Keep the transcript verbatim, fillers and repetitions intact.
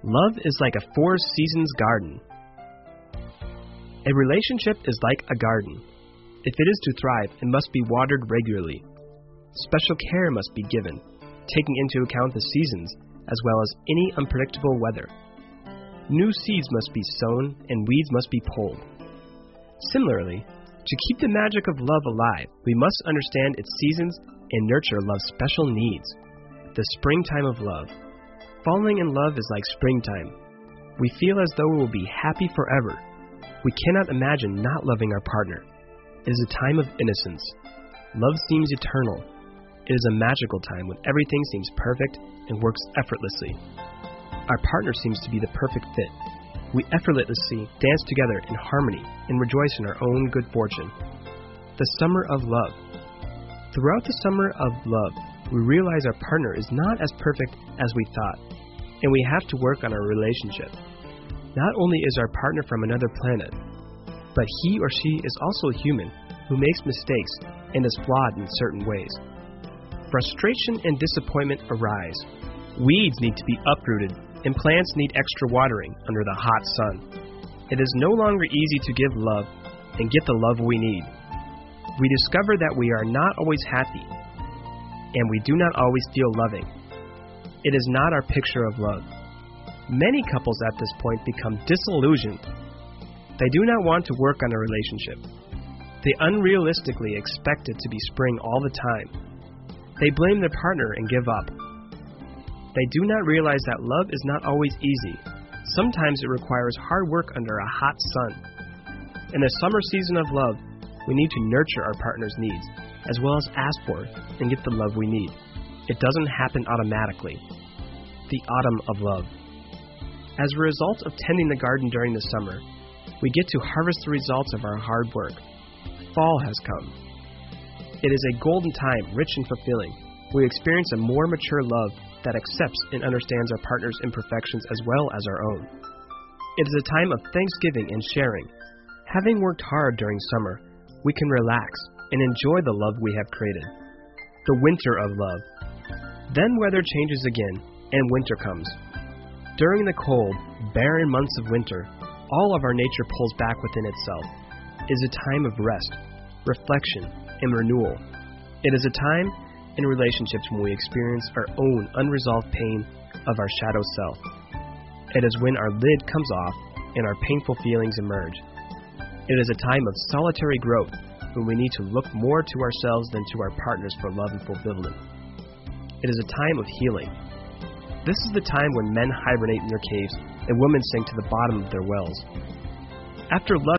Love is like a four seasons garden. A relationship is like a garden. If it is to thrive, it must be watered regularly. Special care must be given, taking into account the seasons as well as any unpredictable weather. New seeds must be sown and weeds must be pulled. Similarly, to keep the magic of love alive, we must understand its seasons and nurture love's special needs. The springtime of love. Falling in love is like springtime. We feel as though we will be happy forever. We cannot imagine not loving our partner. It is a time of innocence. Love seems eternal. It is a magical time when everything seems perfect and works effortlessly. Our partner seems to be the perfect fit. We effortlessly dance together in harmony and rejoice in our own good fortune. The summer of love. Throughout the summer of love, we realize our partner is not as perfect as we thought, and we have to work on our relationship. Not only is our partner from another planet, but he or she is also human who makes mistakes and is flawed in certain ways. Frustration and disappointment arise. Weeds need to be uprooted, and plants need extra watering under the hot sun. It is no longer easy to give love and get the love we need. We discover that we are not always happy, and we do not always feel loving. It is not our picture of love. Many couples at this point become disillusioned. They do not want to work on a relationship. They unrealistically expect it to be spring all the time. They blame their partner and give up. They do not realize that love is not always easy. Sometimes it requires hard work under a hot sun. In the summer season of love, we need to nurture our partner's needs, as well as ask for and get the love we need. It doesn't happen automatically. The autumn of love. As a result of tending the garden during the summer, we get to harvest the results of our hard work. Fall has come. It is a golden time, rich and fulfilling. We experience a more mature love that accepts and understands our partner's imperfections as well as our own. It is a time of thanksgiving and sharing. Having worked hard during summer, we can relax and enjoy the love we have created. The winter of love. Then weather changes again, and winter comes. During the cold, barren months of winter, all of our nature pulls back within itself. It is a time of rest, reflection, and renewal. It is a time in relationships when we experience our own unresolved pain of our shadow self. It is when our lid comes off and our painful feelings emerge. It is a time of solitary growth when we need to look more to ourselves than to our partners for love and fulfillment. It is a time of healing. This is the time when men hibernate in their caves and women sink to the bottom of their wells. After love